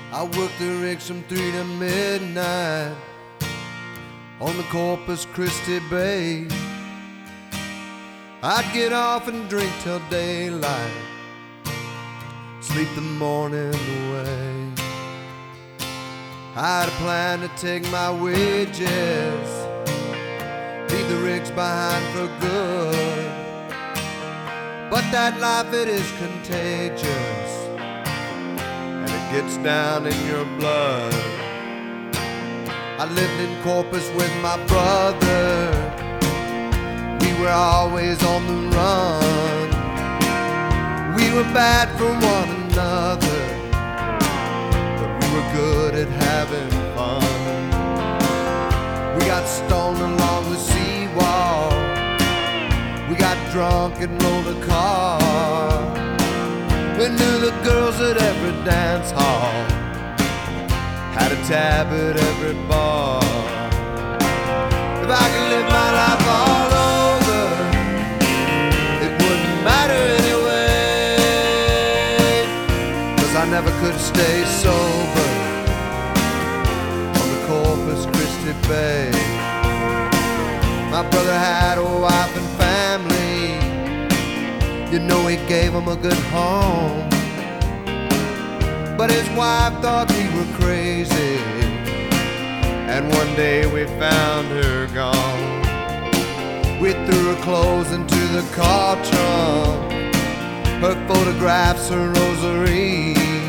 I worked the rigs from 3 to midnight on the Corpus Christi Bay. I'd get off and drink till daylight, sleep the morning away. I had a plan to take my wages, leave the rigs behind for good. But that life, it is contagious, and it gets down in your blood. I lived in Corpus with my brother. We were always on the run. We were bad for one another, but we were good at having fun. We got stoned along the seawall. We got drunk and rolled a car. We knew the girls at every dance hall, had a tab at every bar. If I could live my life all over, it wouldn't matter anyway, 'cause I never could stay sober on the Corpus Christi Bay. My brother had a wife and family, you know he gave him a good home. But his wife thought we were crazy, and one day we found her gone. We threw her clothes into the car trunk, her photographs, her rosary.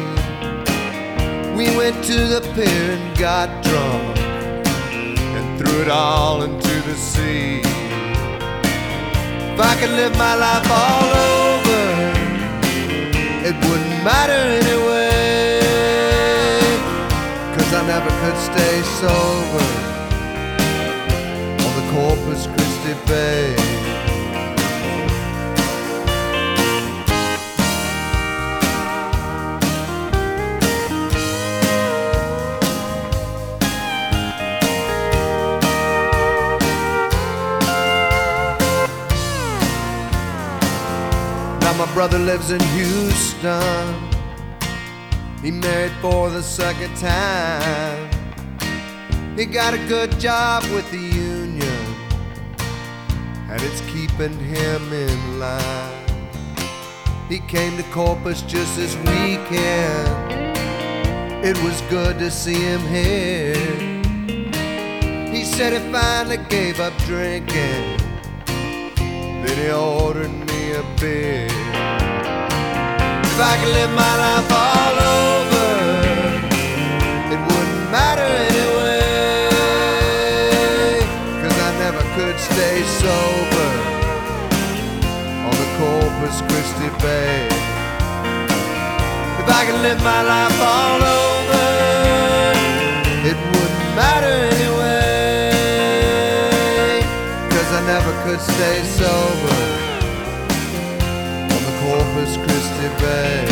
We went to the pier and got drunk and threw it all into the sea. If I could live my life all over, it wouldn't matter anyway, 'cause I never could stay sober on the Corpus Christi Bay. My brother lives in Houston. He married for the second time. He got a good job with the union, and it's keeping him in line. He came to Corpus just this weekend. It was good to see him here. He said he finally gave up drinking, then he ordered me a beer. If I could live my life all over, it wouldn't matter anyway, 'cause I never could stay sober on the Corpus Christi Bay. If I could live my life all over, it wouldn't matter anyway, 'cause I never could stay sober Corpus Christi Bay.